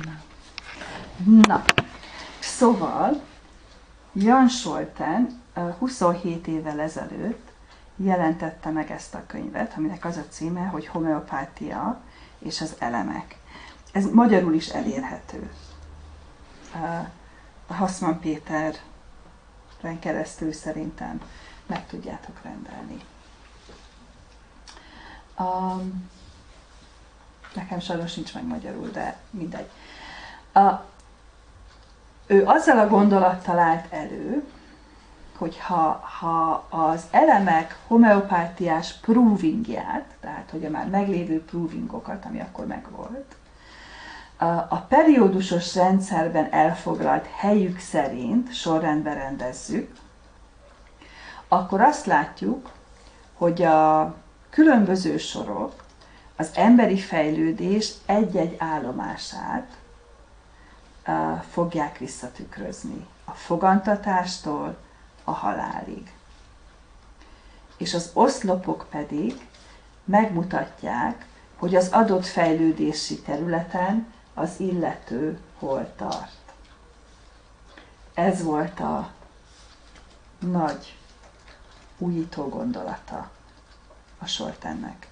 Na, szóval Jan Scholten 27 évvel ezelőtt jelentette meg ezt a könyvet, aminek az a címe, hogy Homeopátia és az elemek. Ez magyarul is elérhető. A Hasszman Péteren keresztül szerintem meg tudjátok rendelni. Nekem sajnos nincs meg magyarul, de mindegy. Ő azzal a gondolattal állt elő, hogy ha az elemek homeopátiás provingját, tehát hogy a már meglévő provingokat, ami akkor megvolt, a periódusos rendszerben elfoglalt helyük szerint sorrendben rendezzük, akkor azt látjuk, hogy a különböző sorok az emberi fejlődés egy-egy állomását fogják visszatükrözni. A fogantatástól a halálig. És az oszlopok pedig megmutatják, hogy az adott fejlődési területen az illető hol tart. Ez volt a nagy újító gondolata a Scholtennek.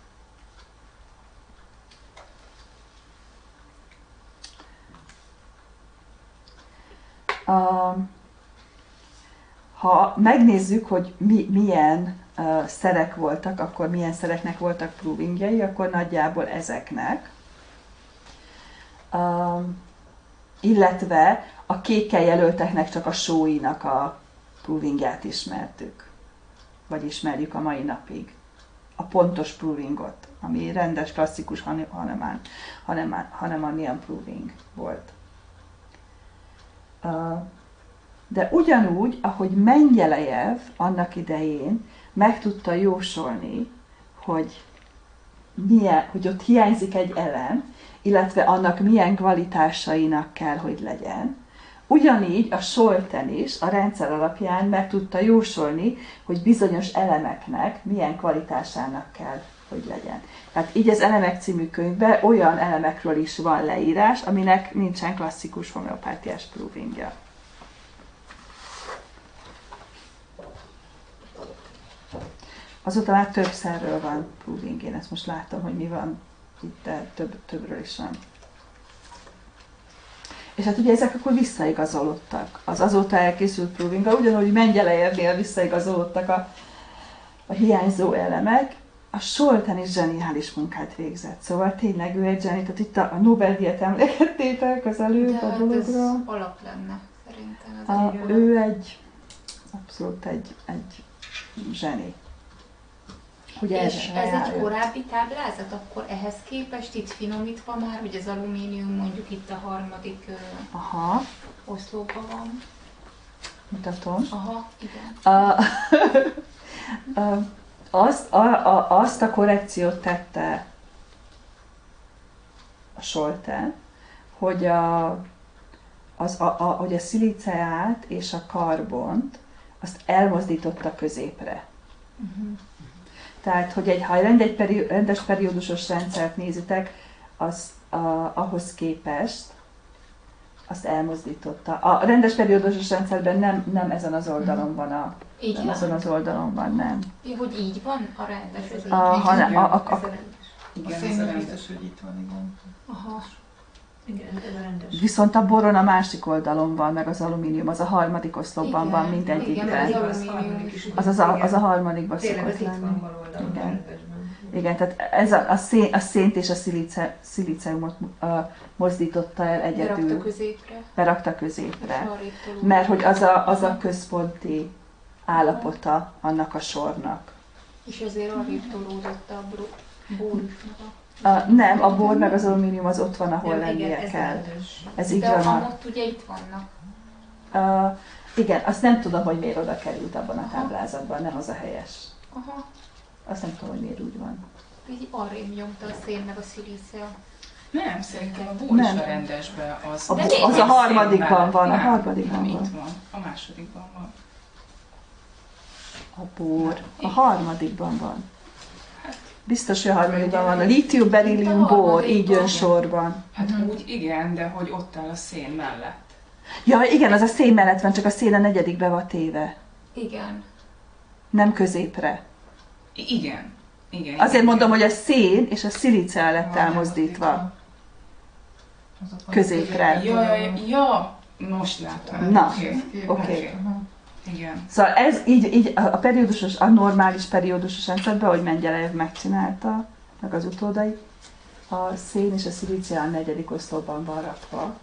Ha megnézzük, hogy milyen szerek voltak, akkor milyen szereknek voltak provingjai, akkor nagyjából ezeknek. Illetve a kékkel jelölteknek csak a sóinak a provingját ismertük. Vagy ismerjük a mai napig. A pontos provingot, ami rendes, klasszikus Hahnemannian proving volt. De ugyanúgy, ahogy Mengyelejev annak idején meg tudta jósolni, hogy ott hiányzik egy elem, illetve annak milyen kvalitásainak kell, hogy legyen, ugyanígy a Scholten is a rendszer alapján meg tudta jósolni, hogy bizonyos elemeknek milyen kvalitásának kell, hogy legyen. Tehát így az Elemek című könyvben olyan elemekről is van leírás, aminek nincsen klasszikus homeopátiás provingja. Azóta már több szerről van proving, én ezt most látom, hogy mi van itt, de többről is van. És hát ugye ezek akkor visszaigazolódtak az azóta elkészült provinggal, ugyanúgy Mengyelejevnél visszaigazolódtak a hiányzó elemek. A Scholten is zseniális munkát végzett, szóval tényleg ő egy zseni, tehát itt a Nobel-díjat emlékeztétek az előbb a dologra. De ez alap lenne, szerintem. Ő abszolút egy zseni. Ugye és ez egy korábbi táblázat, akkor ehhez képest itt finomítva már, hogy az alumínium mondjuk itt a harmadik oszlopban van. Mutatom. Aha, igen. Azt a korrekciót tette a Scholten, hogy hogy a sziliceát és a karbont azt elmozdította középre. Uh-huh. Tehát, hogy ha egy rendes periódusos rendszert nézitek, ahhoz képest azt elmozdította. A rendes periódusos rendszerben nem ezen az oldalon van nem ezen az oldalon van, nem. Ja, hogy így van a rendes? Igen, ez a rendes, hogy itt van, igen. Aha. Igen, ez a rendes. Viszont a boron a másik oldalon van, meg az alumínium, az a harmadik oszlopban van mindegyikben. Az a harmadikban szokott lenni. Igen, tehát ez a szént és a szilíceumot mozdította el egyedül. Berakta középre. Mert hogy az a központi állapota annak a sornak. És ezért arrébb tolódott a bornak. Nem, a bor meg az alumínium az ott van, ahol lennie kell. Ez így de van. ott ugye itt vannak. Igen, azt nem tudom, hogy miért oda került abban a táblázatban, nem az a helyes. Aha. Azt nem tudom, hogy miért úgy van. Így arrébb nyomta a szén meg a szilícia. Nem, szerintem a bor is a rendesben az. Az a harmadikban van, a harmadikban van. Itt van, a másodikban van. A bor, a harmadikban van. Biztos, hogy a harmadikban van. A lítium, berillium, bor, így jön sorban. Hát úgy igen, de hogy ott áll a szén mellett. Ja, igen, az a szén mellett van, csak a szén a negyedikbe van téve. Igen. Nem középre. Igen. Igen. Azért mondom, hogy a szén és a szilícia lett elmozdítva. Középre. Ja, most látom. Na, oké. Igen. Szóval ez így a periódusos, a normális periódusos rendszerben, ahogy Mengyelejev megcsinálta, meg az utódai, a szén és a szilícia a negyedik oszlopban van rakva.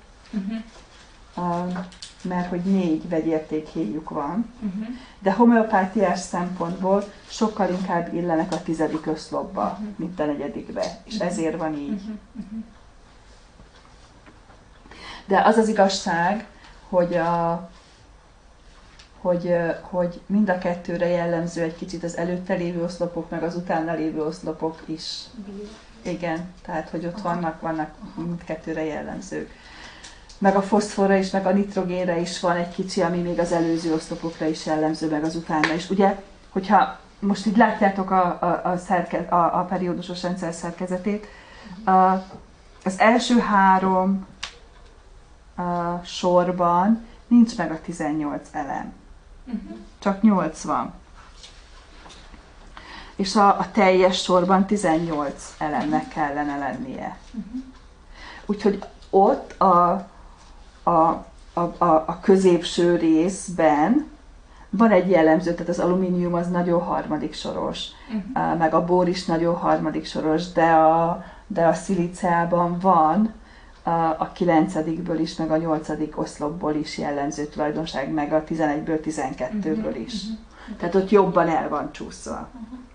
Mert hogy 4 vegyértékhéjük van, de homeopátiás szempontból sokkal inkább illenek a 10. oszlopba, mint a 4. és ezért van így. De az az igazság, hogy mind a kettőre jellemző egy kicsit az előtte lévő oszlopok, meg az utána lévő oszlopok is. Igen, tehát hogy ott vannak mindkettőre jellemzők. Meg a foszforra is, meg a nitrogénre is van egy kicsi, ami még az előző oszlopokra is jellemző, meg az utána is. Ugye, hogyha most így látjátok a periódusos rendszer szerkezetét, az első 3 sorban nincs meg a 18 elem. Csak 8 van. És a teljes sorban 18 elemnek kellene lennie. Úgyhogy ott a középső részben van egy jellemző, tehát az alumínium az nagyon harmadik soros, meg a bor is nagyon harmadik soros, de a szilíciában van a 9-ből is, meg a 8. oszlopból is jellemző tulajdonság, meg a 11-ből, 12-ből is. Tehát ott jobban el van csúszva.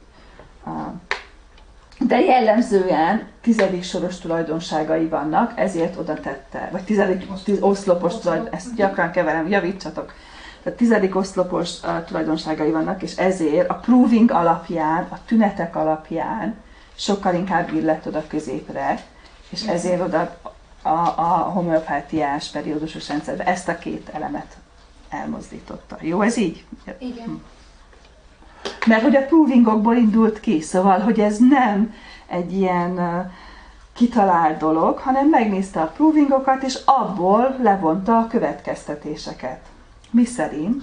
De jellemzően 10. soros tulajdonságai vannak, ezért oda tette, vagy 10. oszlopos tulajdonságai, ezt gyakran keverem, javítsatok. Tehát 10. oszlopos tulajdonságai vannak, és ezért a proving alapján, a tünetek alapján sokkal inkább illett oda középre, és ezért oda a homeopátiás periódusos rendszerbe ezt a 2 elemet elmozdította. Jó, ez így? Igen. Mert hogy a provingokból indult ki, szóval, hogy ez nem egy ilyen kitalált dolog, hanem megnézte a provingokat, és abból levonta a következtetéseket. Mi szerint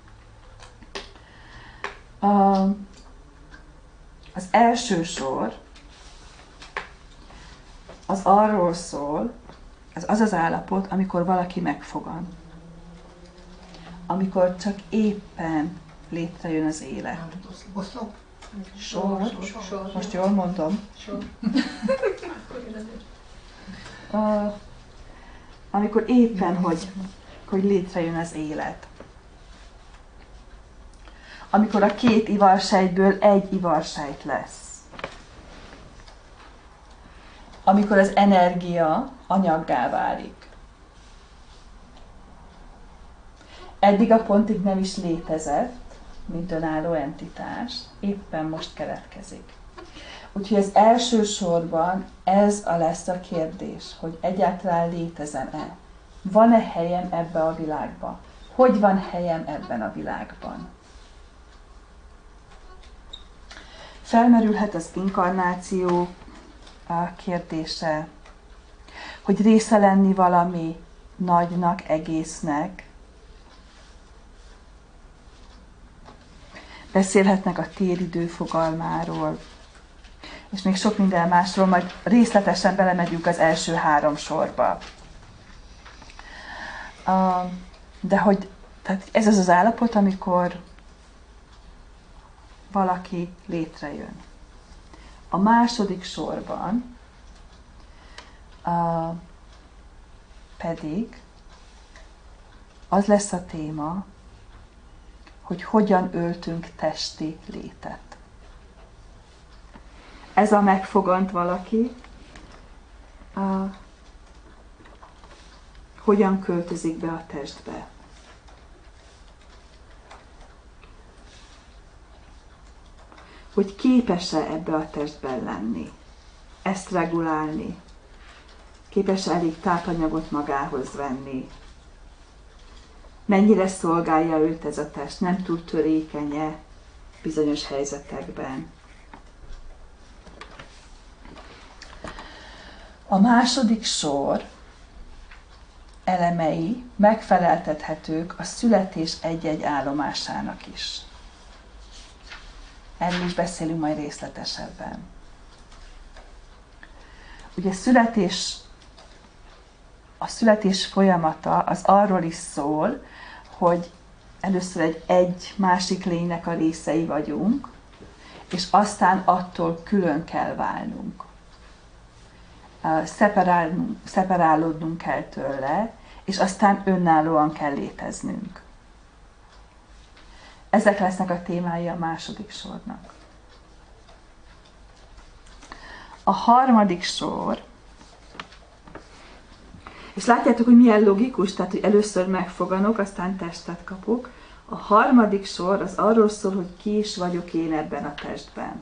az első sor az arról szól, az az állapot, amikor valaki megfogan. Amikor csak éppen létrejön az élet. Sor. Most jól mondom. Amikor éppen, hogy létrejön az élet. Amikor a 2 ivarsejtből 1 ivarsejt lesz. Amikor az energia anyaggá válik. Eddig a pontig nem is létezett, mint önálló entitás, éppen most keletkezik. Úgyhogy az első sorban ez lesz a kérdés, hogy egyáltalán létezem-e? Van-e helyem ebbe a világban? Hogy van helyem ebben a világban? Felmerülhet az inkarnáció kérdése, hogy része lenni valami nagynak, egésznek. Beszélhetnek a téridő fogalmáról, és még sok minden másról, majd részletesen belemegyünk az első 3 sorba. De hogy tehát ez az az állapot, amikor valaki létrejön. A második sorban pedig az lesz a téma, hogy hogyan öltünk testi létet. Ez a megfogant valaki, hogyan költözik be a testbe. Hogy képes-e ebbe a testben lenni, ezt regulálni, képes-e elég tápanyagot magához venni, mennyire szolgálja őt ez a test, nem túl törékenye bizonyos helyzetekben. A második sor elemei megfeleltethetők a születés egy-egy állomásának is. Erről is beszélünk majd részletesebben. Ugye a születés folyamata az arról is szól, hogy először egy másik lénynek a részei vagyunk, és aztán attól külön kell válnunk. Szeparálódnunk kell tőle, és aztán önállóan kell léteznünk. Ezek lesznek a témái a második sornak. A harmadik sor, és látjátok, hogy milyen logikus, tehát hogy először megfoganok, aztán testet kapok. A harmadik sor az arról szól, hogy ki is vagyok én ebben a testben.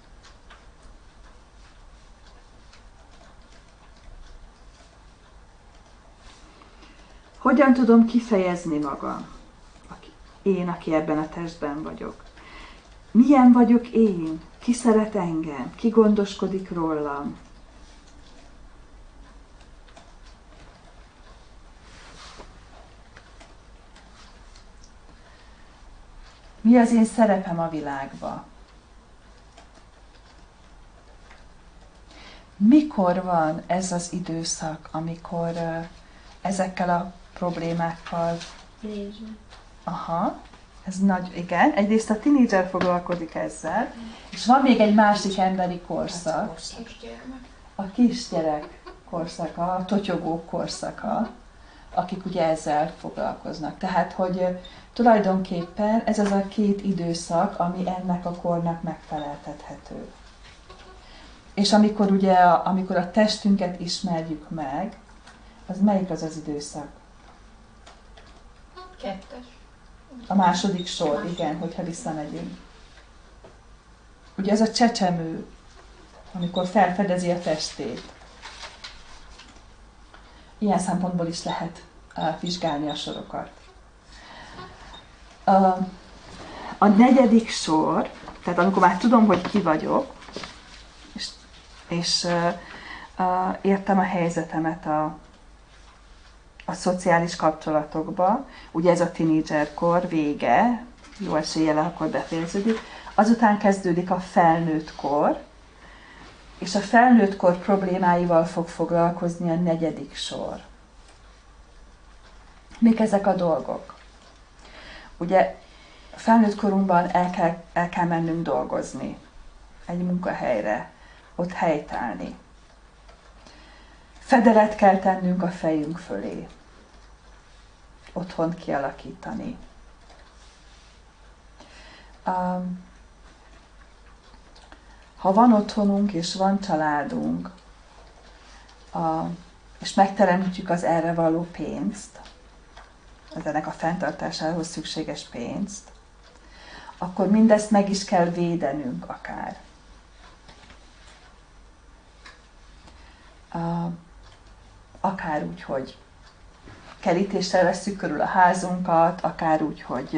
Hogyan tudom kifejezni magam? Én, aki ebben a testben vagyok. Milyen vagyok én? Ki szeret engem? Ki gondoskodik rólam? Mi az én szerepem a világban? Mikor van ez az időszak, amikor ezekkel a problémákkal... Aha, ez nagy, igen. Egyrészt a tínédzser foglalkozik ezzel, és van még egy másik emberi korszak. A kisgyerek korszaka, a totyogók korszaka, akik ugye ezzel foglalkoznak. Tehát, hogy tulajdonképpen ez az a két időszak, ami ennek a kornak megfeleltethető. És amikor ugye, amikor a testünket ismerjük meg, az melyik az az időszak? 2. A második sor, igen, hogyha visszamegyünk. Ugye ez a csecsemő, amikor felfedezi a testét. Ilyen szempontból is lehet vizsgálni a sorokat. A negyedik sor, tehát amikor már tudom, hogy ki vagyok, és értem a helyzetemet a szociális kapcsolatokba, ugye ez a tínédzserkor vége, jó eséllyel akkor befejeződik, azután kezdődik a felnőtt kor, és a felnőtt kor problémáival fog foglalkozni a negyedik sor. Mik ezek a dolgok? Ugye a felnőtt korunkban el kell mennünk dolgozni egy munkahelyre, ott helytállni. Fedelet kell tennünk a fejünk fölé. Otthont kialakítani. Ha van otthonunk és van családunk, és megteremtjük az erre való pénzt, az ennek a fenntartásához szükséges pénzt, akkor mindezt meg is kell védenünk akár. Akár úgy, hogy kerítéssel vesszük körül a házunkat, akár úgy, hogy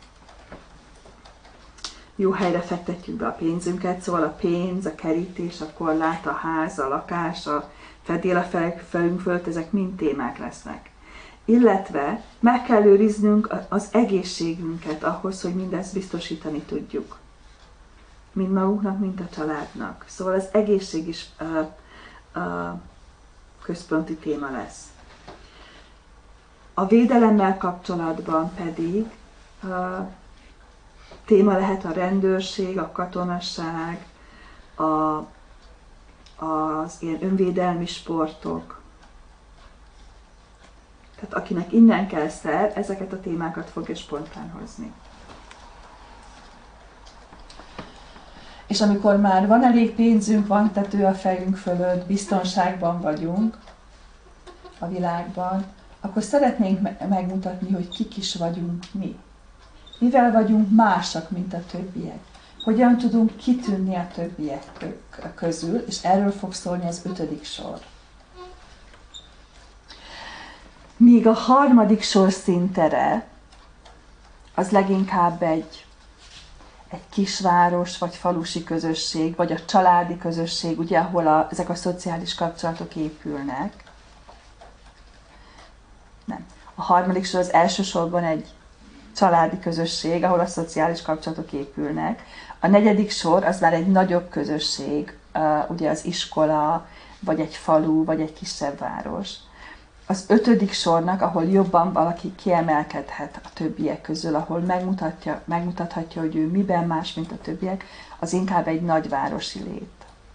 jó helyre fektetjük be a pénzünket, szóval a pénz, a kerítés, a korlát, a ház, a lakás, a fedél a felünk fölött, ezek mind témák lesznek. Illetve meg kell őriznünk az egészségünket ahhoz, hogy mindezt biztosítani tudjuk. Mind magunknak, mind a családnak. Szóval az egészség is központi téma lesz. A védelemmel kapcsolatban pedig téma lehet a rendőrség, a katonasság, az ilyen önvédelmi sportok. Tehát akinek innen kell szer, ezeket a témákat fogja spontán hozni. És amikor már van elég pénzünk, van tető a fejünk fölött, biztonságban vagyunk a világban, akkor szeretnénk megmutatni, hogy kik is vagyunk mi. Mivel vagyunk másak, mint a többiek. Hogyan tudunk kitűnni a többiek közül, és erről fog szólni az 5. sor. Míg a 3. sor szintere, az leginkább egy kisváros, vagy falusi közösség, vagy a családi közösség, ugye, ahol ezek a szociális kapcsolatok épülnek. Nem. A harmadik sor az elsősorban egy családi közösség, ahol a szociális kapcsolatok épülnek. A negyedik sor az már egy nagyobb közösség, ugye az iskola, vagy egy falu, vagy egy kisebb város. Az ötödik sornak, ahol jobban valaki kiemelkedhet a többiek közül, ahol megmutathatja, hogy ő miben más, mint a többiek, az inkább egy nagyvárosi lét.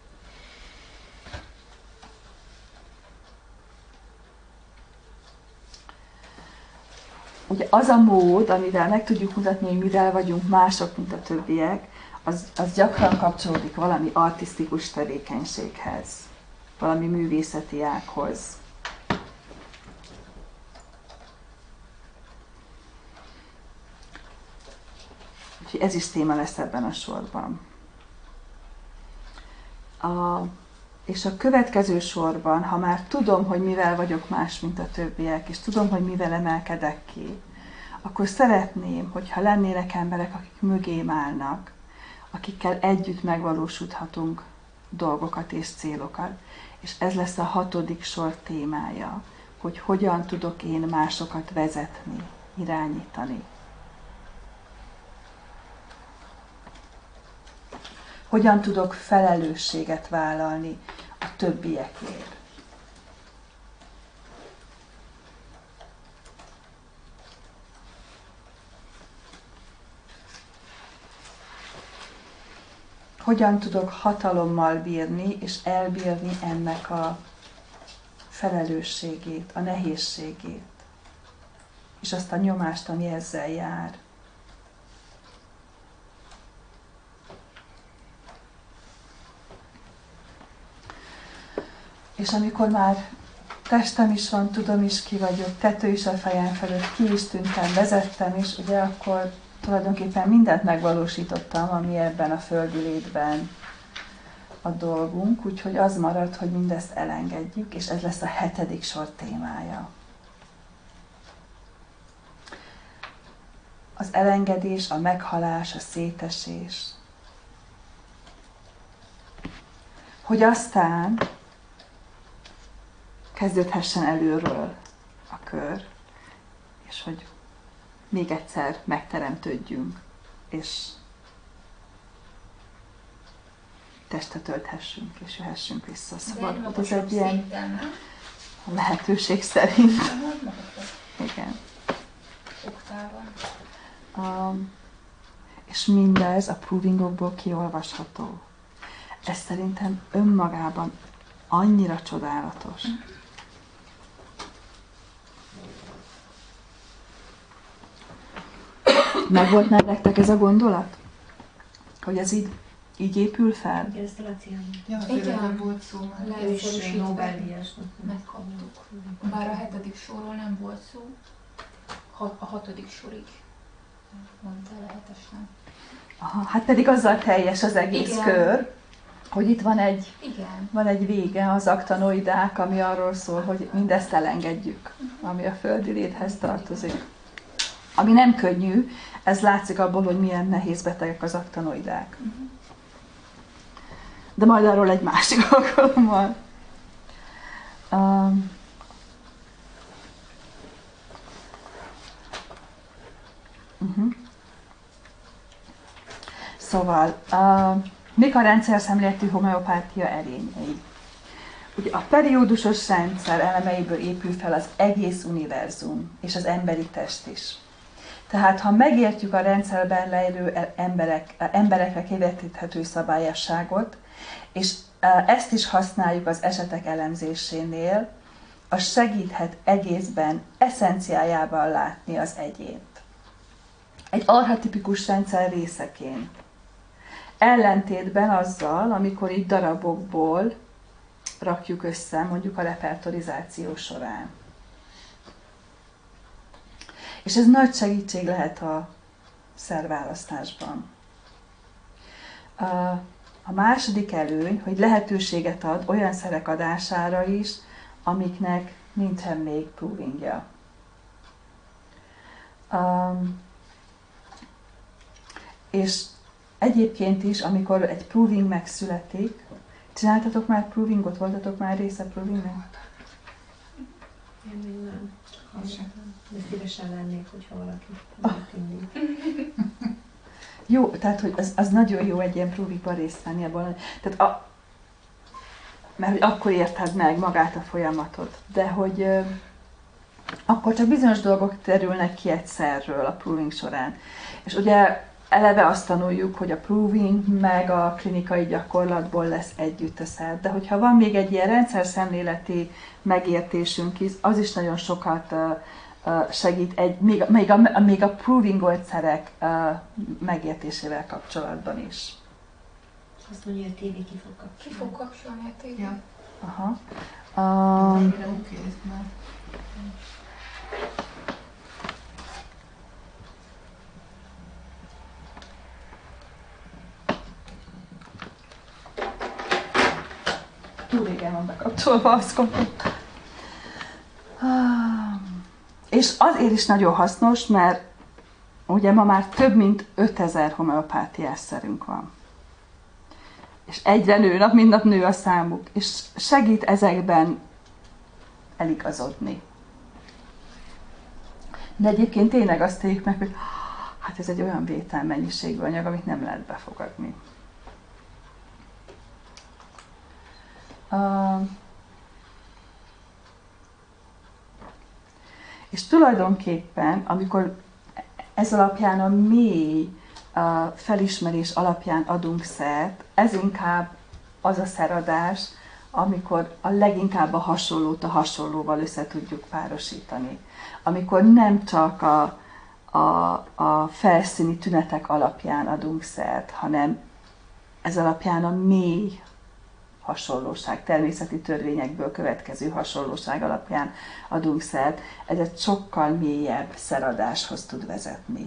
Ugye az a mód, amivel meg tudjuk mutatni, hogy mivel vagyunk mások, mint a többiek, az gyakran kapcsolódik valami artisztikus tevékenységhez, valami művészeti ághoz. Úgyhogy ez is téma lesz ebben a sorban. És a következő sorban, ha már tudom, hogy mivel vagyok más, mint a többiek, és tudom, hogy mivel emelkedek ki, akkor szeretném, hogyha lennének emberek, akik mögém állnak, akikkel együtt megvalósíthatunk dolgokat és célokat. És ez lesz a 6. sor témája, hogy hogyan tudok én másokat vezetni, irányítani. Hogyan tudok felelősséget vállalni a többiekért. Hogyan tudok hatalommal bírni és elbírni ennek a felelősségét, a nehézségét, és azt a nyomást, ami ezzel jár. És amikor már testem is van, tudom is ki vagyok, tető is a fejem felett, ki is tűntem, vezettem is, ugye akkor tulajdonképpen mindent megvalósítottam, ami ebben a földi létben a dolgunk, úgyhogy az marad, hogy mindezt elengedjük, és ez lesz a 7. sor témája. Az elengedés, a meghalás, a szétesés. Hogy aztán kezdődhessen előről a kör, és hogy még egyszer megteremtődjünk, és testet ölthessünk, és jöhessünk vissza. Szóval ez egy ilyen lehetőség szerint. Igen. És mindez a provingokból kiolvasható. Ez szerintem önmagában annyira csodálatos. Megvolt már nektek ez a gondolat? Hogy ez így épül fel? Igen, volt szó, leegyszerűsítve Nobel-díjasnak megkaptuk. Bár a 7. sorról nem volt szó, a 6. sorig mondta el a 7-esnek. Aha, hát pedig azzal teljes az egész igen. Kör, hogy itt van egy vége, az aktanoidák, ami arról szól, hogy mindezt elengedjük, ami a földi léthez tartozik. Ami nem könnyű, ez látszik abból, hogy milyen nehéz betegek az aktanoidák. De majd arról egy másik alkalommal. Szóval, mik a rendszerszemléletű homeopátia erényei? Ugye a periódusos rendszer elemeiből épül fel az egész univerzum, és az emberi test is. Tehát, ha megértjük a rendszerben lejlő emberekre kivetíthető szabályosságot, és ezt is használjuk az esetek elemzésénél, az segíthet egészben, eszenciájában látni az egyént. Egy archetipikus rendszer részeként. Ellentétben azzal, amikor így darabokból rakjuk össze, mondjuk a repertorizáció során. És ez nagy segítség lehet a szerválasztásban. A második előny, hogy lehetőséget ad olyan szerek adására is, amiknek nincsen még provingja. És egyébként is, amikor egy proving megszületik, csináltatok már provingot, voltatok már része provingnek? Én még nem. De szívesen lennék, hogyha valaki indít. Jó, tehát hogy az nagyon jó egy ilyen provingban részt venni abban. Tehát mert hogy akkor érted meg magát a folyamatot, de hogy akkor csak bizonyos dolgok terülnek ki egyszerről a proving során. És ugye eleve azt tanuljuk, hogy a proving meg a klinikai gyakorlatból lesz együtt a szert. De hogyha van még egy ilyen rendszerszemléleti megértésünk is, az is nagyon sokat segít, még a proving módszerek megértésével kapcsolatban is. Azt mondja, hogy a tévé ki fog kapcsolni. Ki fog kapcsolni a tévé? Ja. Aha. Mennyire oké, mert... Túl régen van bekapcsolva, azt gondolom. És azért is nagyon hasznos, mert ugye ma már több mint 5000 homeopátiás szerünk van. És egyre nő, nap mint nap nő a számuk, és segít ezekben eligazodni. De egyébként tényleg azt éljük meg, hogy hát ez egy olyan vételmennyiségű anyag, amit nem lehet befogadni. És tulajdonképpen, amikor ez alapján a mély felismerés alapján adunk szert, ez inkább az a szeradás, amikor a leginkább a hasonlót a hasonlóval össze tudjuk párosítani. Amikor nem csak a felszíni tünetek alapján adunk szert, hanem ez alapján a mély hasonlóság, természeti törvényekből következő hasonlóság alapján adunk szert, ez egy sokkal mélyebb szeradáshoz tud vezetni.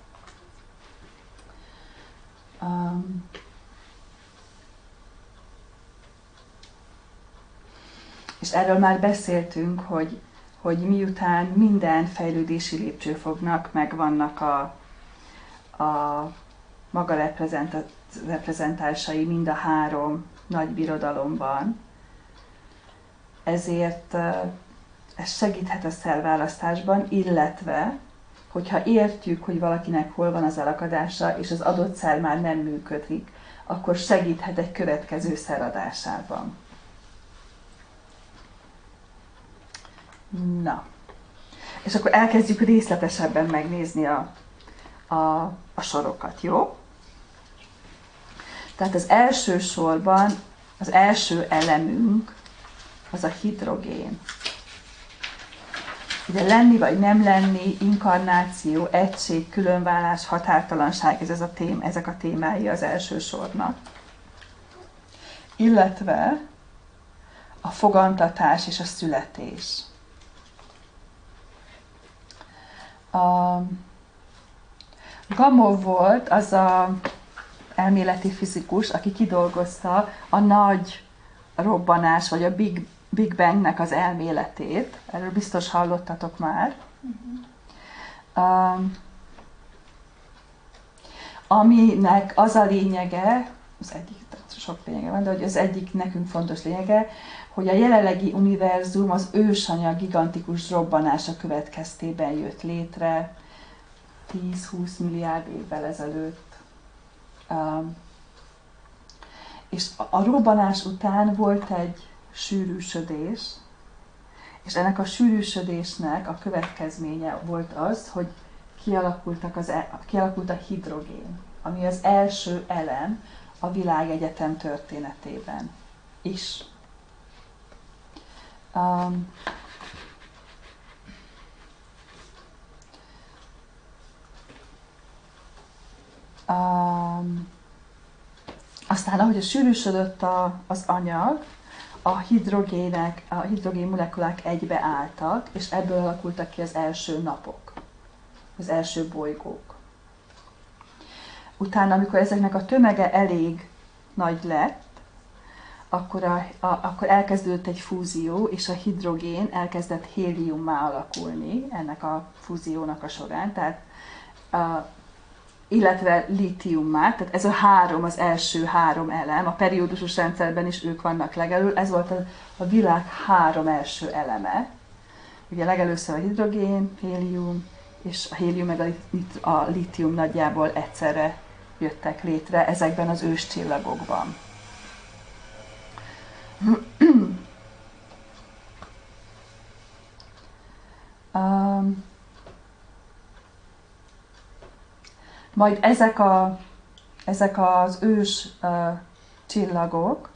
És erről már beszéltünk, hogy miután minden fejlődési lépcsőfoknak megvannak a maga reprezentálsai mind a három nagy birodalomban, ezért ez segíthet a szerválasztásban, illetve, hogyha értjük, hogy valakinek hol van az elakadása, és az adott szer már nem működik, akkor segíthet egy következő szeradásában. Na, és akkor elkezdjük részletesebben megnézni a sorokat, jó? Tehát az első sorban az első elemünk az a hidrogén. Ugye lenni vagy nem lenni, inkarnáció, egység, különválás, határtalanság, ezek a témái az első sornak. Illetve a fogantatás és a születés. Gamow volt az a elméleti fizikus, aki kidolgozta a nagy robbanás, vagy a Big Bangnek az elméletét. Erről biztos hallottatok már. Aminek az a lényege, az egyik, sok lényege van, de hogy az egyik nekünk fontos lényege, hogy a jelenlegi univerzum az ősanyag gigantikus robbanása következtében jött létre 10-20 milliárd évvel ezelőtt. És a robbanás után volt egy sűrűsödés, és ennek a sűrűsödésnek a következménye volt az, hogy kialakult a hidrogén, ami az első elem a világegyetem történetében is. Aztán, ahogy sűrűsödött az anyag, a hidrogén molekulák egybeálltak, és ebből alakultak ki az első napok, az első bolygók. Utána, amikor ezeknek a tömege elég nagy lett, akkor elkezdődött egy fúzió, és a hidrogén elkezdett héliummá alakulni ennek a fúziónak a során. Tehát illetve lítiummá, tehát ez a három, az első három elem, a periódusos rendszerben is ők vannak legelől, ez volt a világ három első eleme. Ugye legelőször a hidrogén, hélium, és a hélium meg a lítium nagyjából egyszerre jöttek létre ezekben az őscsillagokban. Majd ezek az ős csillagok,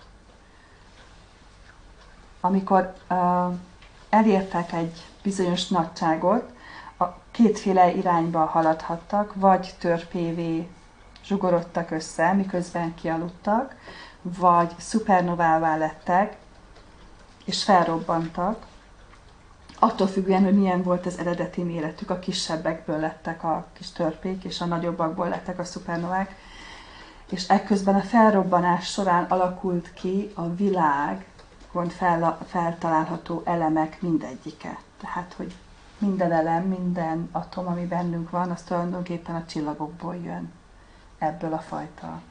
amikor elértek egy bizonyos nagyságot, a kétféle irányba haladhattak, vagy törpévé zsugorodtak össze, miközben kialudtak, vagy szupernovává lettek, és felrobbantak, attól függően, hogy milyen volt az eredeti méretük, a kisebbekből lettek a kis törpék, és a nagyobbakból lettek a szupernovák, és ekközben a felrobbanás során alakult ki a világon feltalálható elemek mindegyike. Tehát, hogy minden elem, minden atom, ami bennünk van, az tulajdonképpen a csillagokból jön, ebből a fajta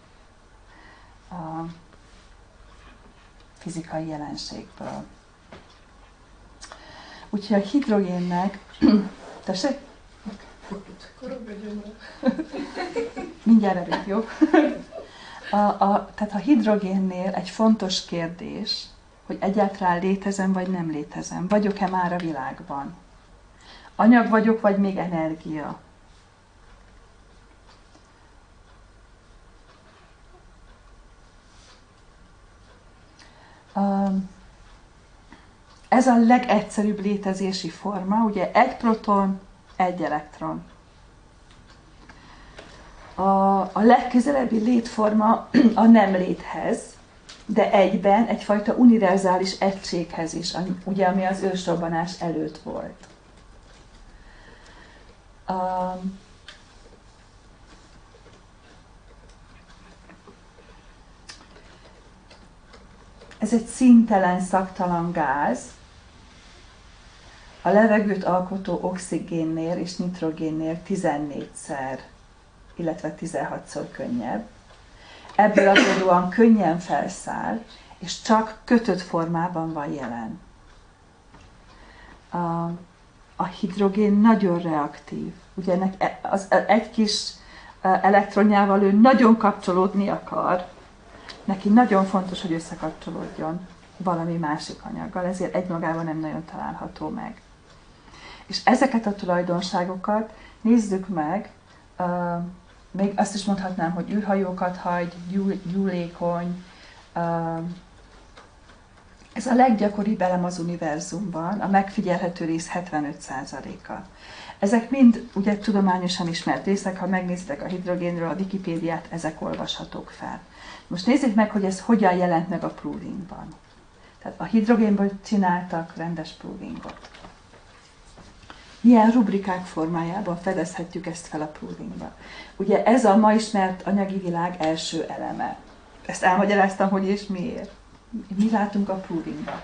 fizikai jelenségből. Úgyhogy a hidrogénnek... Tessék? Mindjárt elég, jó? Tehát a hidrogénnél egy fontos kérdés, hogy egyáltalán létezem, vagy nem létezem. Vagyok-e már a világban? Anyag vagyok, vagy még energia? Ez a legegyszerűbb létezési forma, ugye egy proton, egy elektron. A legközelebbi létforma a nem léthez, de egyben egyfajta univerzális egységhez is, ugye, ami az ősrobbanás előtt volt. Ez egy színtelen, szaktalan gáz, a levegőt alkotó oxigénnél és nitrogénnél 14-szer, illetve 16-szor könnyebb. Ebből adódóan könnyen felszáll, és csak kötött formában van jelen. A hidrogén nagyon reaktív. Ugye ennek egy kis elektronjával ő nagyon kapcsolódni akar. Neki nagyon fontos, hogy összekapcsolódjon valami másik anyaggal, ezért egymagában nem nagyon található meg. És ezeket a tulajdonságokat nézzük meg, még azt is mondhatnám, hogy űrhajókat hagy, gyúlékony. Ez a leggyakoribb elem az univerzumban, a megfigyelhető rész 75%-a. Ezek mind ugye tudományosan ismert részek, ha megnézitek a hidrogénről a Wikipédiát, ezek olvashatók fel. Most nézzük meg, hogy ez hogyan jelent meg a provingban. Tehát a hidrogénből csináltak rendes provingot. Milyen rubrikák formájában fedezhetjük ezt fel a provingba. Ugye ez a ma ismert anyagi világ első eleme. Ezt elmagyaráztam, hogy és miért. Mi látunk a provingba.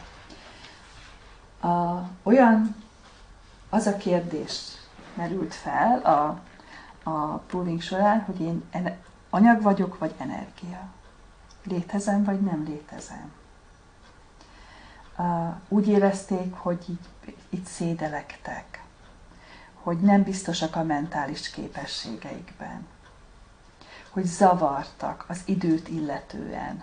Az a kérdés merült fel a proving során, hogy én anyag vagyok, vagy energia. Létezem, vagy nem létezem. Úgy érezték, hogy így szédelektek, hogy nem biztosak a mentális képességeikben, hogy zavartak az időt illetően,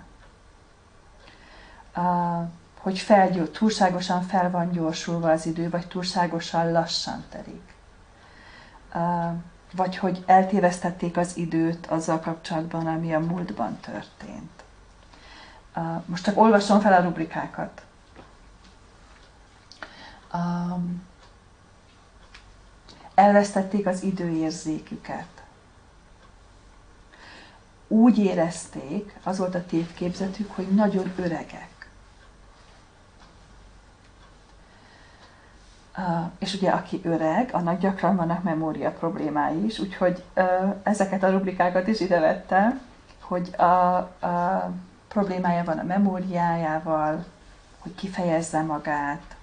hogy túlságosan fel van gyorsulva az idő, vagy túlságosan lassan telik. Vagy hogy eltévesztették az időt azzal kapcsolatban, ami a múltban történt. Most csak olvasom fel a rubrikákat. Elvesztették az időérzéküket. Úgy érezték, az volt a tévképzetük, hogy nagyon öregek. És ugye aki öreg, annak gyakran vannak memória problémái is, úgyhogy ezeket a rubrikákat is ide vettem, hogy a problémája van a memóriájával, hogy kifejezze magát,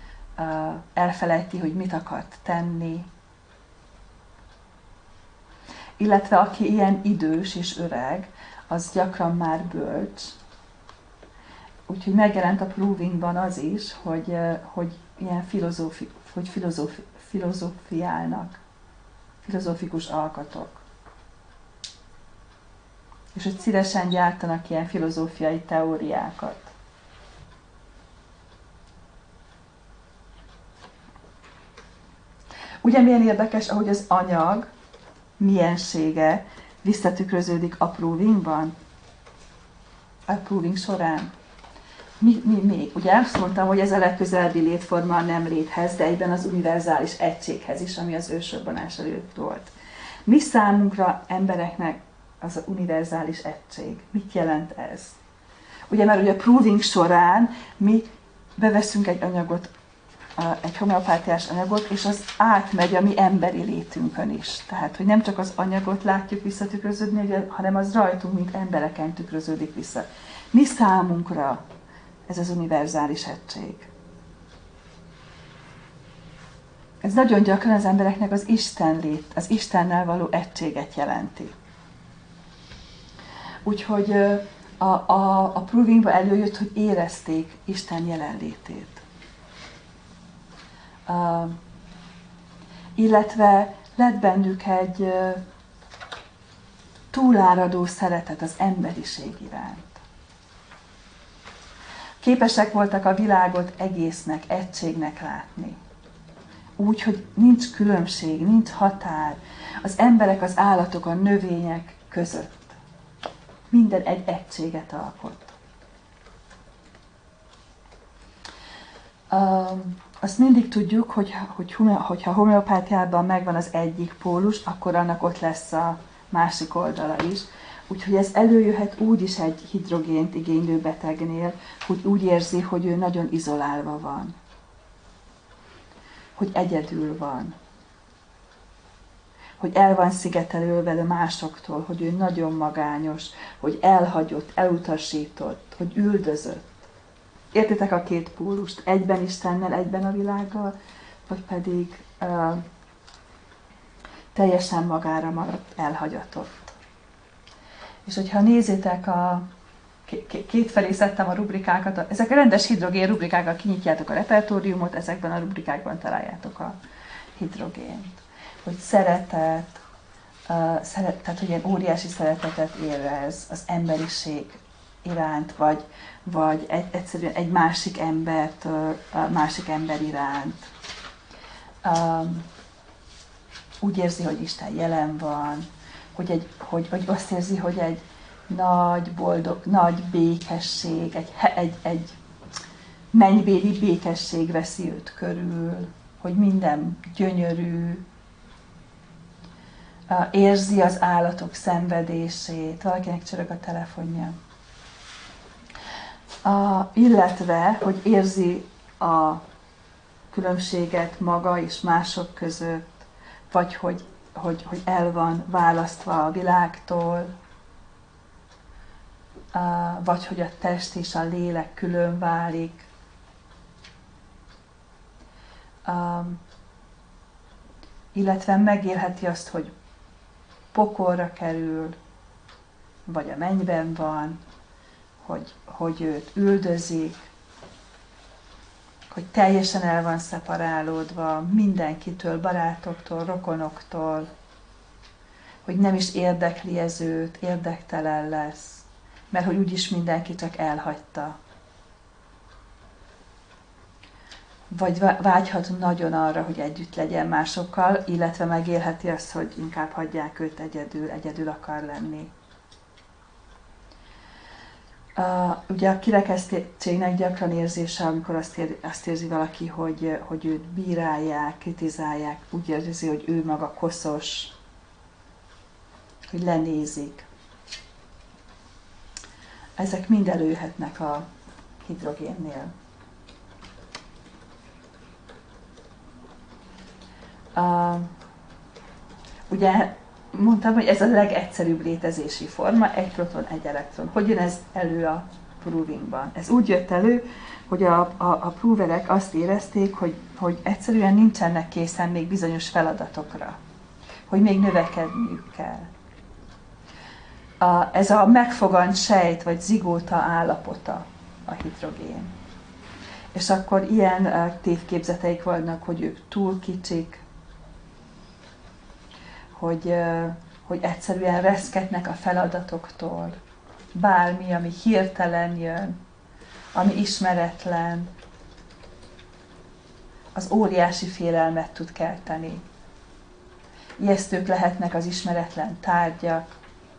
elfelejti, hogy mit akart tenni. illetve aki ilyen idős és öreg, az gyakran már bölcs. Úgyhogy megjelent a provingban az is, hogy ilyen filozófiálnak, filozófikus alkatok. És hogy szívesen gyártanak ilyen filozófiai teóriákat. Ugye milyen érdekes, ahogy az anyag miensége visszatükröződik a provingban? A proving során. Mi még? Ugye azt mondtam, hogy ez a legközelebbi létforma a nem léthez, de egyben az univerzális egységhez is, ami az ősrobbanás előtt volt. Mi számunkra, embereknek az a univerzális egység? Mit jelent ez? Ugye, mert ugye a proving során mi beveszünk egy anyagot, egy homeopátiás anyagot, és az átmegy a mi emberi létünkön is. Tehát, hogy nem csak az anyagot látjuk visszatükröződni, hanem az rajtunk, mint embereken tükröződik vissza. Mi számunkra ez az univerzális egység? Ez nagyon gyakran az embereknek az az Istennel való egységet jelenti. Úgyhogy a provingba előjött, hogy érezték Isten jelenlétét. Illetve lett bennük egy túláradó szeretet az emberiség iránt. Képesek voltak a világot egésznek, egységnek látni. Úgy, hogy nincs különbség, nincs határ az emberek, az állatok, a növények között. Minden egy egységet alkot. Azt mindig tudjuk, hogyha homeopátiában megvan az egyik pólus, akkor annak ott lesz a másik oldala is. Úgyhogy ez előjöhet úgy is egy hidrogént igénylő betegnél, hogy úgy érzi, hogy ő nagyon izolálva van. Hogy egyedül van. Hogy el van szigetelődve másoktól, hogy ő nagyon magányos, hogy elhagyott, elutasított, hogy üldözött. Értitek a két pólust? Egyben Istennel, egyben a világgal, vagy pedig teljesen magára maradt, elhagyatott. És hogyha nézitek, kétfelé szedtem a rubrikákat, ezek a rendes hidrogén rubrikákkal kinyitjátok a repertóriumot, ezekben a rubrikákban találjátok a hidrogént. Hogy szeretet, tehát hogy ilyen óriási szeretetet érez az emberiség iránt, vagy egyszerűen egy másik embertől, másik ember iránt. Úgy érzi, hogy Isten jelen van, hogy azt érzi, hogy egy nagy, boldog, nagy békesség, egy mennybéli békesség veszi őt körül, hogy minden gyönyörű, érzi az állatok szenvedését, valakinek csörög a telefonja. Illetve, hogy érzi a különbséget maga és mások között, vagy hogy el van választva a világtól, vagy hogy a test és a lélek külön válik. Illetve megélheti azt, hogy pokolra kerül, vagy a mennyben van, hogy őt üldözik, hogy teljesen el van szeparálódva mindenkitől, barátoktól, rokonoktól, hogy nem is érdekli ez őt, érdektelen lesz, mert hogy úgyis mindenki csak elhagyta. Vagy vágyhat nagyon arra, hogy együtt legyen másokkal, illetve megélheti azt, hogy inkább hagyják őt egyedül akar lenni. Ugye a kirekesztettségnek gyakran érzése, amikor azt érzi valaki, hogy őt bírálják, kritizálják, úgy érzi, hogy ő maga koszos, hogy lenézik. Ezek mind előjöhetnek a hidrogénnél. Ugye mondtam, hogy ez a legegyszerűbb létezési forma, egy proton, egy elektron. Hogy jön ez elő a provingban? Ez úgy jött elő, hogy a proverek azt érezték, hogy egyszerűen nincsenek készen még bizonyos feladatokra. hogy még növekedniük kell. Ez a megfogant sejt vagy zigóta állapota a hidrogén. És akkor ilyen tévképzeteik vannak, hogy ők túl kicsik, hogy egyszerűen reszketnek a feladatoktól. Bármi, ami hirtelen jön, ami ismeretlen, az óriási félelmet tud kelteni. Ijesztők lehetnek az ismeretlen tárgyak.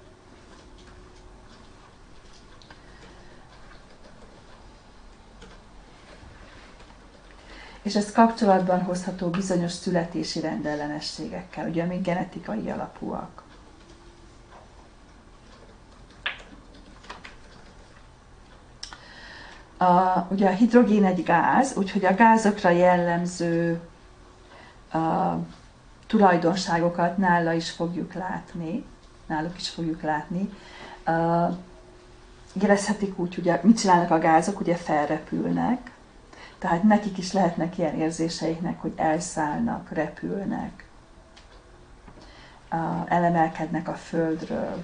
És ez kapcsolatban hozható bizonyos születési rendellenességekkel, ugye, amik genetikai alapúak. Ugye a hidrogén egy gáz, úgyhogy a gázokra jellemző tulajdonságokat náluk is fogjuk látni. Érezhetik úgy, ugye mit csinálnak a gázok, ugye felrepülnek, tehát nekik is lehetnek ilyen érzéseiknek, hogy elszállnak, repülnek, elemelkednek a földről,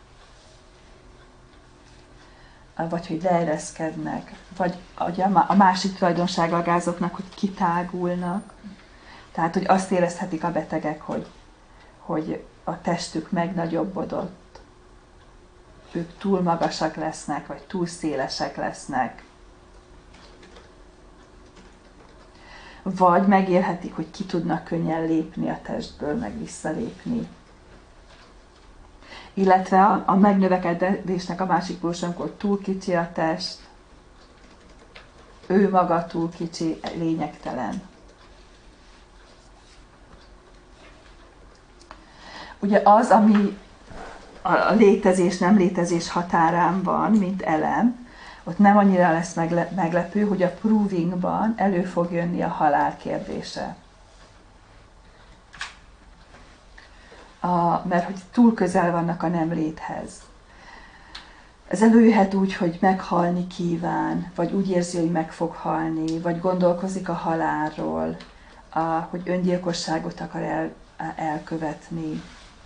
vagy hogy leereszkednek, vagy ugye a másik tulajdonsága a gázoknak, hogy kitágulnak, tehát hogy azt érezhetik a betegek, hogy a testük megnagyobbodott, ők túl magasak lesznek, vagy túl szélesek lesznek. Vagy megélhetik, hogy ki tudnak könnyen lépni a testből, meg visszalépni. Illetve a megnövekedésnek a másik pólusa, amikor túl kicsi a test, ő maga túl kicsi, lényegtelen. Ugye az, ami a létezés-nem létezés határán van, mint elem, ott nem annyira lesz meglepő, hogy a provingban elő fog jönni a halál kérdése. Mert hogy túl közel vannak a nem léthez. Ez előjöhet úgy, hogy meghalni kíván, vagy úgy érzi, hogy meg fog halni, vagy gondolkozik a halálról, hogy öngyilkosságot akar elkövetni.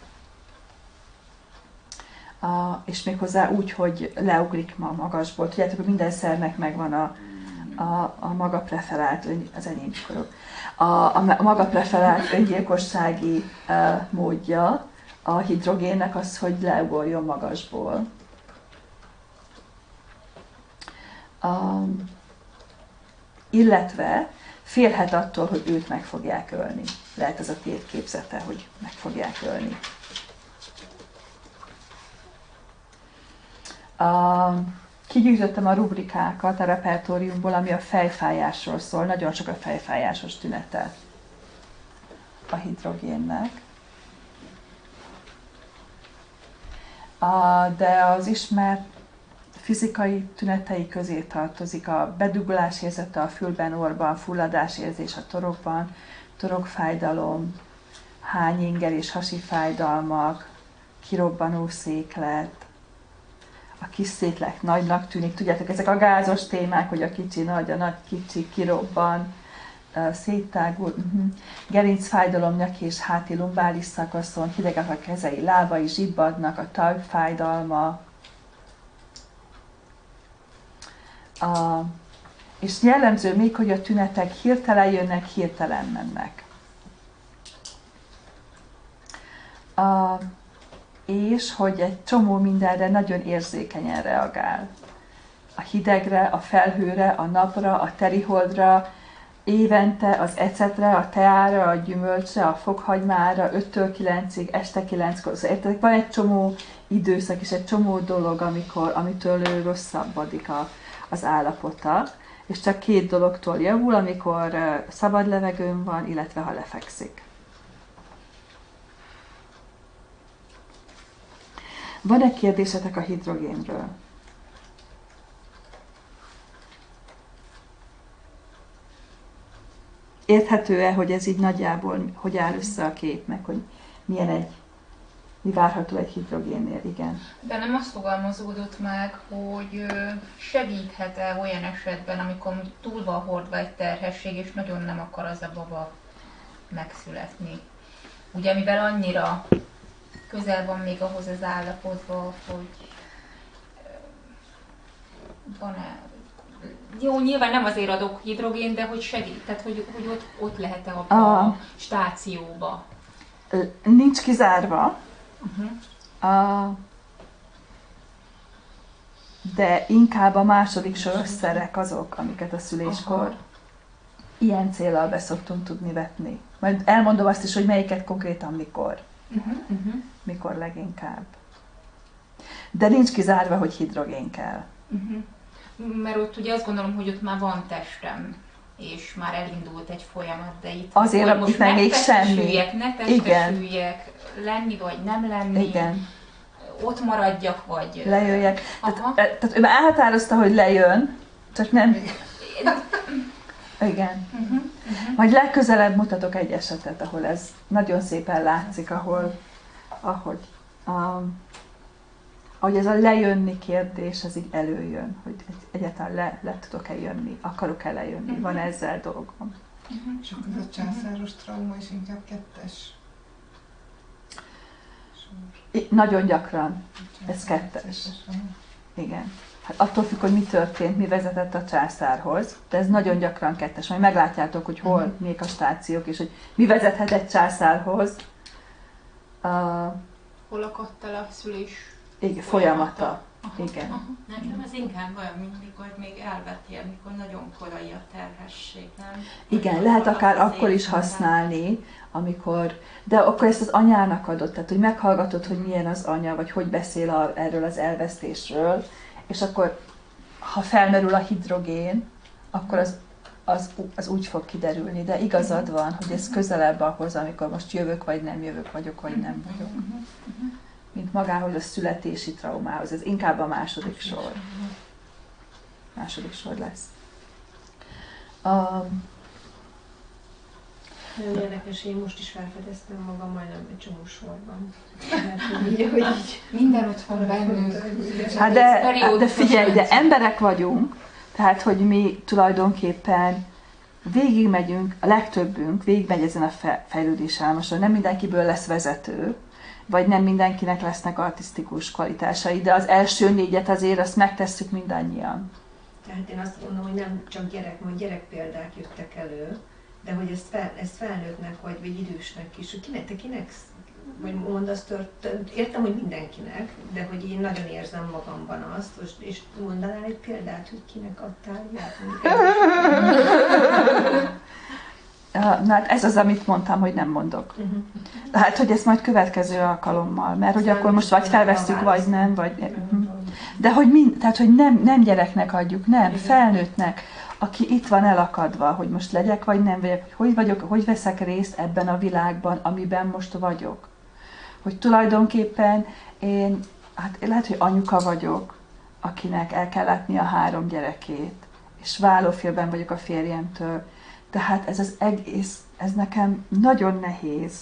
És méghozzá úgy, hogy leugrik ma a magasból. Tudjátok, hogy minden szernek megvan a maga preferált, az enyém korok, a maga preferált öngyilkossági módja a hidrogénnek az, hogy leugorjon magasból. Illetve félhet attól, hogy őt meg fogják ölni. Lehet ez a tévképzete, hogy meg fogják ölni. Kigyűjtöttem a rubrikákat a repertóriumból, ami a fejfájásról szól. Nagyon sok a fejfájásos tünete a hidrogénnek. De az ismert fizikai tünetei közé tartozik a bedugulás érzete a fülben, orrban, fulladás érzés a torokban, torokfájdalom, hányinger és hasi fájdalmak, kirobbanó széklet, a kis széklek nagynak tűnik. Tudjátok, ezek a gázos témák, hogy a kicsi nagy, a nagy kicsi, kirobban, széttágul, gerincfájdalom, nyaki és háti lumbális szakaszon, hidegek a kezei, lábai zsibbadnak, a talpfájdalma. És jellemző még, hogy a tünetek hirtelen jönnek, hirtelen mennek. És hogy egy csomó mindenre nagyon érzékenyen reagál. A hidegre, a felhőre, a napra, a teriholdra, évente az ecetre, a teára, a gyümölcsre, a fokhagymára, 5-től 9-ig, este 9-kor. Szóval van egy csomó időszak és egy csomó dolog, amitől ő rosszabbodik az állapota, és csak 2 dologtól javul, amikor szabad levegőn van, illetve ha lefekszik. Van-e kérdésetek a hidrogénről? Érthető-e, hogy ez így nagyjából, hogy áll össze a kép, meg hogy mi várható egy hidrogénnél, igen. De nem azt fogalmazódott meg, hogy segíthet-e olyan esetben, amikor túl van hordva egy terhesség, és nagyon nem akar az a baba megszületni. ugye mivel annyira közel van még ahhoz az állapotba, hogy van-e, jó, nyilván nem azért adok hidrogén, de hogy segít, tehát hogy ott lehet-e abba a stációba? Nincs kizárva, de inkább a második soros szerek azok, amiket a szüléskor ilyen céllal be szoktunk tudni vetni. Majd elmondom azt is, hogy melyiket konkrétan mikor. Mikor leginkább. De nincs kizárva, hogy hidrogén kell. Mert ott ugye azt gondolom, hogy ott már van testem, és már elindult egy folyamat, de itt azért most meg még semmi. Ne testesüljek, lenni vagy nem lenni. Igen. Ott maradjak, vagy... Lejöjjek. Tehát ő elhatározta, hogy lejön, csak nem... Igen. Majd legközelebb mutatok egy esetet, ahol ez nagyon szépen látszik, ahogy ez a lejönni kérdés, ez így előjön, hogy egyáltalán le tudok-e jönni, akarok-e lejönni, van ezzel dolgom. És akkor ez a császáros trauma is inkább 2-es? Nagyon gyakran. Ez 2-es. Igen. Hát attól függ, hogy mi történt, mi vezetett a császárhoz, de ez nagyon gyakran 2-es. Majd meglátjátok, hogy hol, még a stációk, és hogy mi vezethet egy császárhoz. Hol akadt el a szülés? Igen, folyamata. Igen. Nekem ez inkább olyan, mint mikor még elvettél, mikor nagyon korai a terhesség, nem? Igen, lehet akár akkor is használni, amikor, de akkor ezt az anyának adod, tehát hogy meghallgatod, hogy milyen az anya, vagy hogy beszél erről az elvesztésről, és akkor, ha felmerül a hidrogén, akkor az úgy fog kiderülni, de igazad van, hogy ez közelebb ahhoz, amikor most jövök, vagy nem jövök, vagyok, vagy nem vagyok. Mint magához a születési traumához. Ez inkább a második sor. Második sor lesz. Nagyon érdekes, én most is felfedeztem magam majdnem egy csomó sorban. Mert így, hogy így... Minden ott van bennünk. Hát de figyelj, de emberek vagyunk, tehát hogy mi tulajdonképpen végigmegyünk, a legtöbbünk végigmegy ezen a fejlődés álmoson. Nem mindenkiből lesz vezető, vagy nem mindenkinek lesznek artisztikus kvalitásai, de az első 4 azért azt megtesszük mindannyian. Tehát én azt mondom, hogy nem csak gyerekpéldák jöttek elő, de hogy ezt felnőttnek vagy idősnek is, hogy kinek vagy mondasz értem, hogy mindenkinek, de hogy én nagyon érzem magamban azt, és mondanál egy példát, hogy kinek adtál ilyet? Na hát ez az, amit mondtam, hogy nem mondok. Hát, hogy ezt majd következő alkalommal, mert hogy akkor most vagy felvesszük, vagy nem, vagy... De hogy tehát, hogy nem gyereknek adjuk, nem, felnőttnek, aki itt van elakadva, hogy most legyek, vagy nem vagyok, hogy veszek részt ebben a világban, amiben most vagyok. Hogy tulajdonképpen hát lehet, hogy anyuka vagyok, akinek el kell látni a 3 gyerekét, és válófélben vagyok a férjemtől. Tehát ez az egész, ez nekem nagyon nehéz.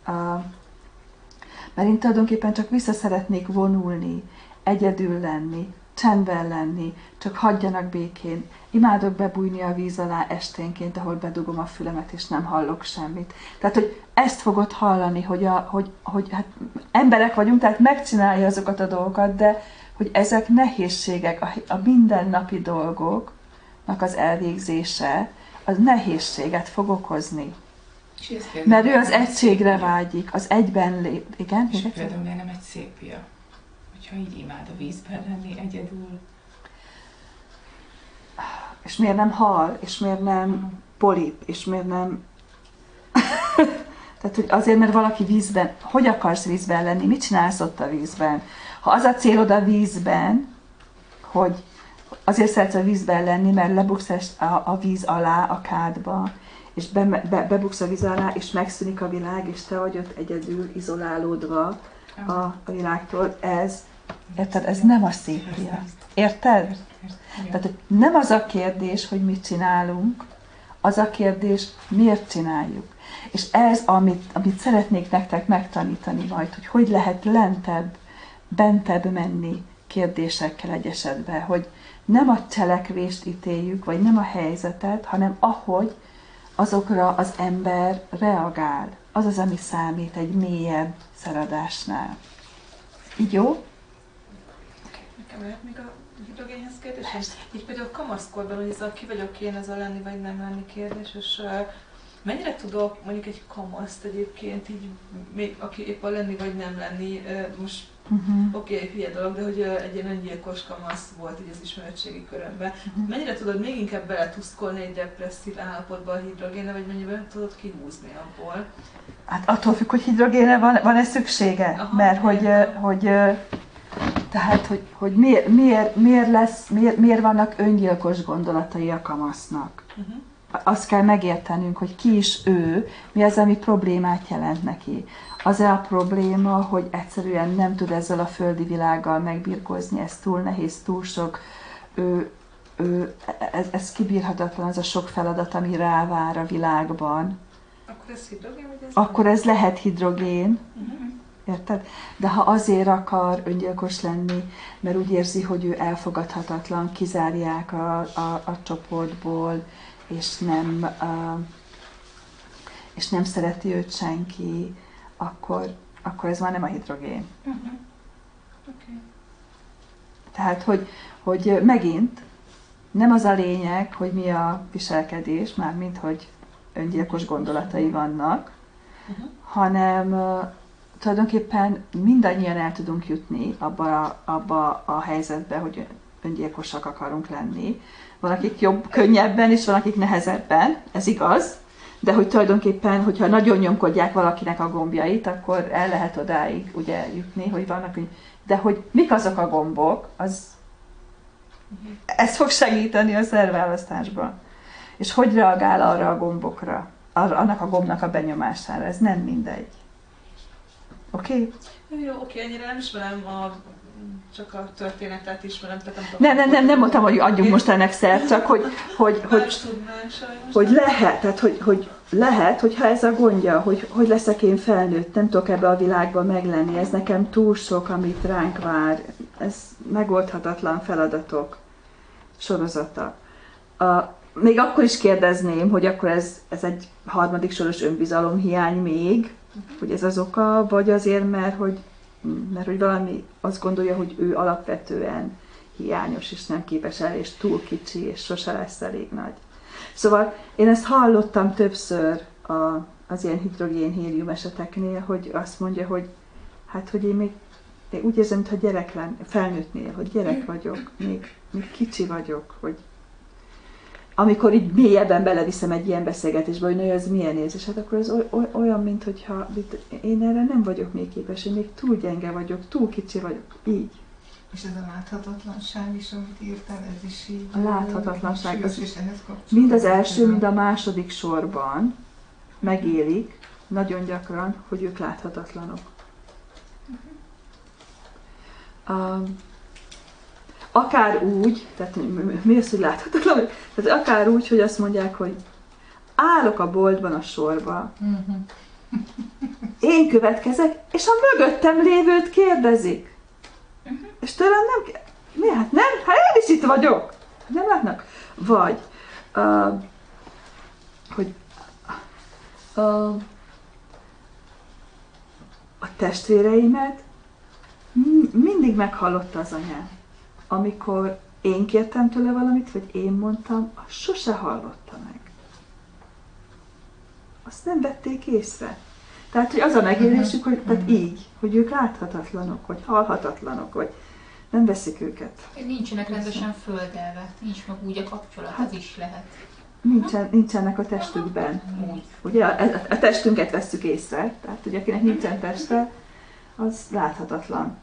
Mert én tulajdonképpen csak vissza szeretnék vonulni, egyedül lenni, csendben lenni, csak hagyjanak békén. Imádok bebújni a víz alá esténként, ahol bedugom a fülemet, és nem hallok semmit. Tehát, hogy ezt fogod hallani, hogy hát emberek vagyunk, tehát megcsinálja azokat a dolgokat, de hogy ezek nehézségek, a mindennapi dolgoknak az elvégzése, az nehézséget fog okozni. Mert ő az egységre vágyik, az egyben lép. Igen? És például miért nem egy szép fia? Hogyha így imád a vízben lenni egyedül. És miért nem hal, és miért nem polip, és miért nem... Tehát, hogy azért, mert valaki vízben... Hogy akarsz vízben lenni? Mit csinálsz ott a vízben? Ha az a célod a vízben, hogy azért szeretsz a vízben lenni, mert lebuksz a víz alá, a kádba, és bebuksz a víz alá, és megszűnik a világ, és te vagy ott egyedül, izolálódva a világtól. Érted? Ez nem a szépia. Érted? Tehát nem az a kérdés, hogy mit csinálunk, az a kérdés, miért csináljuk. És ez, amit szeretnék nektek megtanítani majd, hogy lehet bentebb menni kérdésekkel egy esetben, hogy nem a cselekvést ítéljük, vagy nem a helyzetet, hanem ahogy azokra az ember reagál. az az, ami számít egy mélyebb szaladásnál. Így jó? Nekem lehet még a hidrogénhez kérdés? Így például kamaszkorban, hogy ez a ki vagyok én, ez a lenni vagy nem lenni kérdés, és mennyire tudok mondjuk egy kamaszt egyébként így, még aki épp a lenni vagy nem lenni, most oké, hülye dolog, de hogy egy ilyen öngyilkos kamasz volt így az ismeretségi körömben. Mennyire tudod még inkább beletuszkolni egy depresszív állapotba a hidrogénre, vagy mennyiben tudod kihúzni abból? Hát attól függ, hogy hidrogénre van-e szüksége, aha, mert hogy miért vannak öngyilkos gondolatai a kamasznak. Azt kell megértenünk, hogy ki is ő, mi az, ami problémát jelent neki. Az-e a probléma, hogy egyszerűen nem tud ezzel a földi világgal megbirkózni, ez túl nehéz, túl sok, ez kibírhatatlan, az a sok feladat, ami rávár a világban. Akkor ez hidrogén? Vagy ez akkor ez lehet hidrogén, érted? De ha azért akar öngyilkos lenni, mert úgy érzi, hogy ő elfogadhatatlan, kizárják a csoportból, és nem szereti őt senki, akkor ez már nem a hidrogén. Okay. Tehát, hogy megint nem az a lényeg, hogy mi a viselkedés, mármint, hogy öngyilkos gondolatai vannak, hanem tulajdonképpen mindannyian el tudunk jutni abba a helyzetbe, hogy öngyilkosak akarunk lenni. Van, akik könnyebben, és van, akik nehezebben, ez igaz, de hogy tulajdonképpen, hogyha nagyon nyomkodják valakinek a gombjait, akkor el lehet odáig ugye jutni, hogy vannak, de hogy mik azok a gombok, ez fog segíteni a szervválasztásban. És hogy reagál arra a gombokra, annak a gombnak a benyomására, ez nem mindegy. Oké? Jó, oké, ennyire nem ismerem csak a történetet ismerem, tehát nem mondtam, hogy adjunk most ennek szert, csak hogy lehet, tehát hogy lehet, hogyha ez a gondja, hogy leszek én felnőtt, nem tudok ebbe a világba meglenni, ez nekem túl sok, amit ránk vár, ez megoldhatatlan feladatok sorozata. Még akkor is kérdezném, hogy akkor ez egy harmadik soros önbizalomhiány még, hogy ez az oka, vagy azért, mert hogy valami azt gondolja, hogy ő alapvetően hiányos, és nem képes el, és túl kicsi, és sose lesz elég nagy. Szóval én ezt hallottam többször az ilyen hidrogén-hélium eseteknél, hogy azt mondja, hogy hát, hogy én úgy érzem, mintha gyerek felnőttnél, hogy gyerek vagyok, még kicsi vagyok, hogy amikor így mélyebben beleviszem egy ilyen beszélgetésbe, hogy ez milyen érzés, hát akkor ez olyan, mint hogyha én erre nem vagyok még képes, én még túl gyenge vagyok, túl kicsi vagyok, így. És ez a láthatatlanság is, amit írtál, ez is így... A láthatatlanság, az mind az első, mind a második sorban megélik nagyon gyakran, hogy ők láthatatlanok. Akár úgy, tehát mi az, hogy láthatatlan? Tehát akár úgy, hogy azt mondják, hogy állok a boltban a sorba, én következek, és a mögöttem lévőt kérdezik. És tőlem nem kell. Mi? Hát nem? Hát én is itt vagyok. Nem látnak? Vagy, hogy a testvéreimet mindig meghallotta az anyám. Amikor én kértem tőle valamit, vagy én mondtam, azt sose hallotta meg. Azt nem vették észre. Tehát, hogy az a megélésük, hogy tehát így, hogy ők láthatatlanok, vagy halhatatlanok, vagy nem veszik őket. Nincsenek rendesen földelve, nincs meg úgy a kapcsolat, az is lehet. Nincsenek a testükben. Ugye a testünket vesszük észre, tehát ugye akinek nincsen teste, az láthatatlan.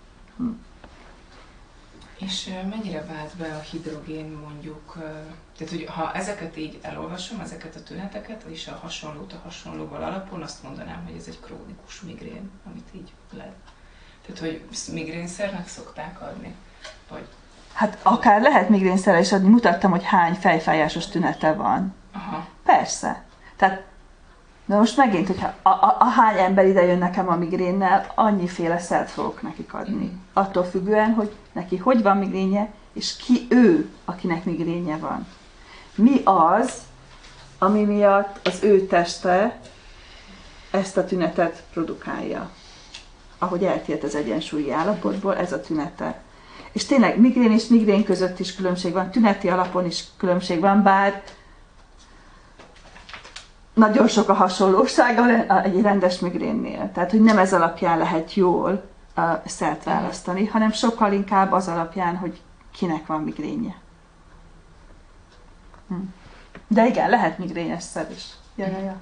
És mennyire vált be a hidrogén mondjuk, tehát hogy ha ezeket így elolvasom, ezeket a tüneteket, és a hasonlót a hasonlóval alapon, azt mondanám, hogy ez egy krónikus migrén, amit így lehet. Tehát, hogy migrénszernek szokták adni? Vagy... Hát akár lehet migrénszerre is adni, mutattam, hogy hány fejfájásos tünete van. Aha. Persze. Tehát, de most megint, hogyha a hány ember ide jön nekem a migrénnel, annyiféle szert fogok nekik adni. Attól függően, hogy neki hogy van migrénye, és ki ő, akinek migrénye van. Mi az, ami miatt az ő teste ezt a tünetet produkálja. Ahogy eltért az egyensúlyi állapotból, ez a tünete. És tényleg migrén és migrén között is különbség van, tüneti alapon is különbség van, bár nagyon sok a hasonlóság egy rendes migrénnél. Tehát, hogy nem ez alapján lehet jól szert választani, hanem sokkal inkább az alapján, hogy kinek van migrénje. De igen, lehet migrényes szer is. Ja.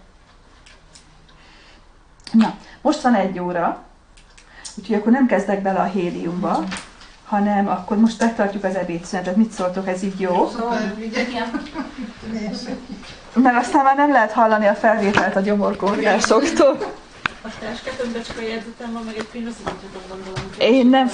Na, most van 1 óra, úgyhogy akkor nem kezdek bele a héliumba, hanem akkor most megtartjuk az ebédszünetet. Mit szóltok, ez így jó? Mert aztán már nem lehet hallani a felvételt a gyomorgorgásoktól. A táskátomban csak a jegyzetem van, meg egy pinaszítatot gondolom. Én nem